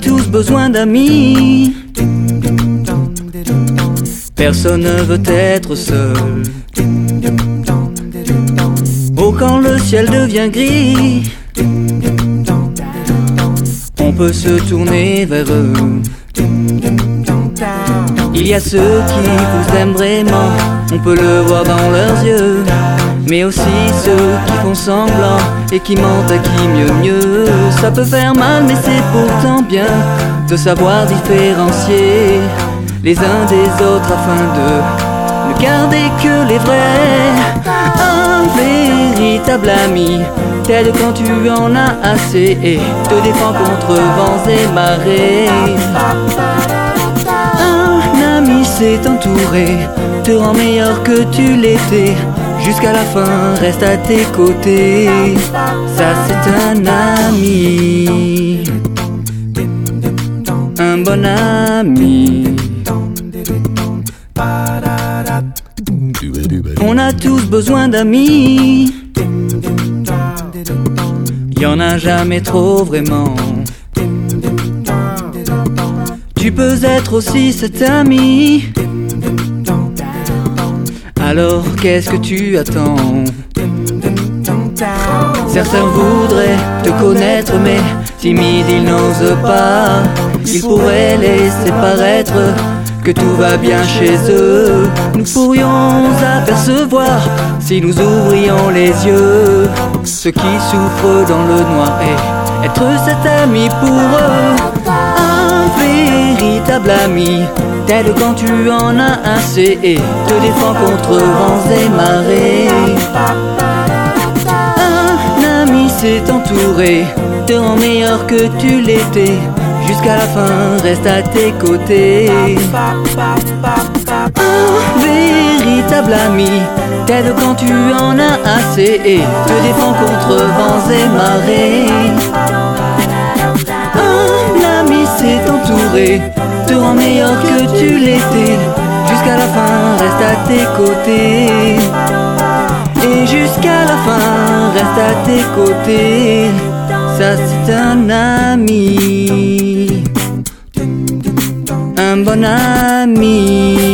tous besoin d'amis. Personne ne veut être seul. Oh, quand le ciel devient gris, on peut se tourner vers eux. Il y a ceux qui vous aiment vraiment, on peut le voir dans leurs yeux. Mais aussi ceux qui font semblant et qui mentent à qui mieux. Ça peut faire mal mais c'est pourtant bien de savoir différencier les uns des autres afin de ne garder que les vrais. Un véritable ami t'aide quand tu en as assez et te défend contre vents et marées. Un ami sait t'entourer, te rend meilleur que tu l'étais. Jusqu'à la fin, reste à tes côtés. Ça c'est un ami, un bon ami. On a tous besoin d'amis. Y'en a jamais trop vraiment. Tu peux être aussi cet ami. Alors qu'est-ce que tu attends? Certains voudraient te connaître mais timides ils n'osent pas. Ils pourraient laisser paraître que tout va bien chez eux. Nous pourrions apercevoir si nous ouvrions les yeux ceux qui souffrent dans le noir et être cet ami pour eux. Un véritable ami t'aide quand tu en as assez et te défend contre vents et marées. Un ami sait t'entourer, te rend meilleur que tu l'étais. Jusqu'à la fin, reste à tes côtés. Un véritable ami t'aide quand tu en as assez et te défend contre vents et marées. Un ami sait t'entourer, te rend meilleur que tu l'étais. Jusqu'à la fin, reste à tes côtés. Et jusqu'à la fin, reste à tes côtés. Ça c'est un ami, un bon ami.